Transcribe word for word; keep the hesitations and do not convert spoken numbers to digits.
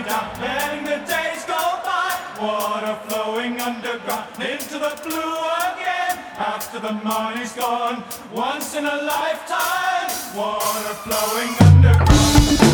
down, letting the days go by. Water flowing underground into the blue again. After the money's gone, once in a lifetime. Water flowing underground.